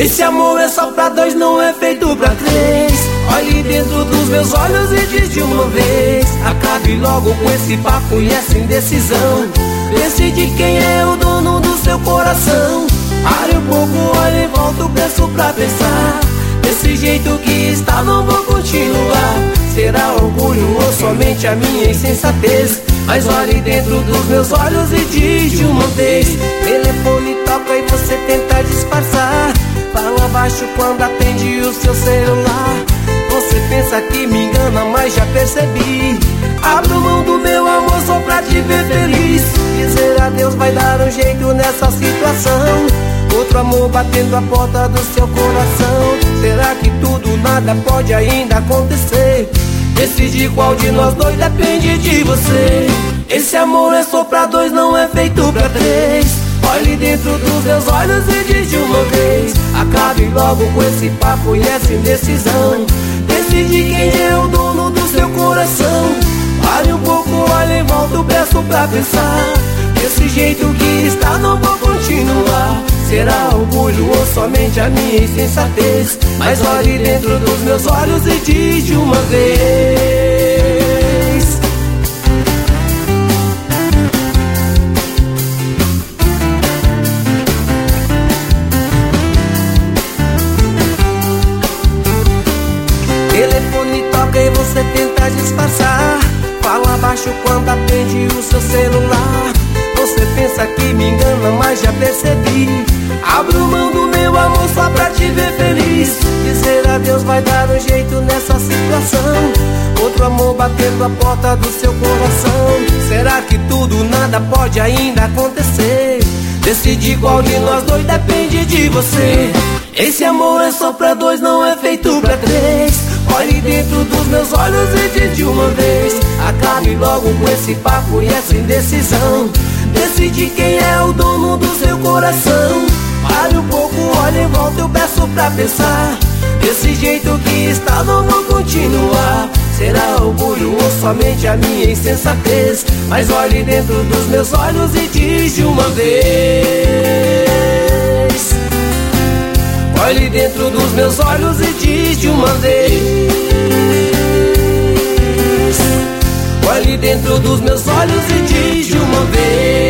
Esse amor é só pra dois, não é feito pra três. Olhe dentro dos meus olhos e diz de uma vez: acabe logo com esse papo e essa indecisão. Decide quem é o dono do seu coração. Pare um pouco, olhe em volta, peço pra pensar. Desse jeito que está não vou continuar. Será orgulho ou somente a minha insensatez? Mas olhe dentro dos meus olhos e diz de uma vez. Telefone toca e você tenta disfarçar. Fala baixo quando atende o seu celular. Você pensa que me engana, mas já percebi. Abro mão do meu amor só pra te ver feliz. Dizer adeus vai dar um jeito nessa situação. Outro amor batendo a porta do seu coração. Será que tudo, nada pode ainda acontecer? Decidir qual de nós dois depende de você. Esse amor é só pra dois, não é feito pra três. Olhe dentro dos meus olhos e diz de uma vez: acabe logo com esse papo e essa indecisão. Decide quem é o dono do seu coração. Pare um pouco, olhe em volta, eu peço pra pensar. Desse jeito que está não vou continuar. Será orgulho ou somente a minha insensatez? Mas olhe dentro dos meus olhos e diz de uma vez. Telefone toca e você tenta disfarçar. Fala baixo quando atende o seu celular. Você pensa que me engana, mas já percebi. Abro mão do meu amor só pra te ver feliz. Dizer adeus vai dar um jeito nessa situação. Outro amor batendo a porta do seu coração. Será que tudo, nada pode ainda acontecer? Decidir qual de nós dois depende de você. Esse amor é só pra dois, não é feito pra três. Olhe dentro dos meus olhos e diz de uma vez: acabe logo com esse papo e essa indecisão. Decide quem é o dono do seu coração. Pare um pouco, olhe em volta, eu peço pra pensar. Desse jeito que está não vou continuar. Será orgulho ou somente a minha insensatez? Mas olhe dentro dos meus olhos e diz de uma vez. Olhe dentro dos meus olhos e diz de uma vez. Olhe dentro dos meus olhos e diz de uma vez.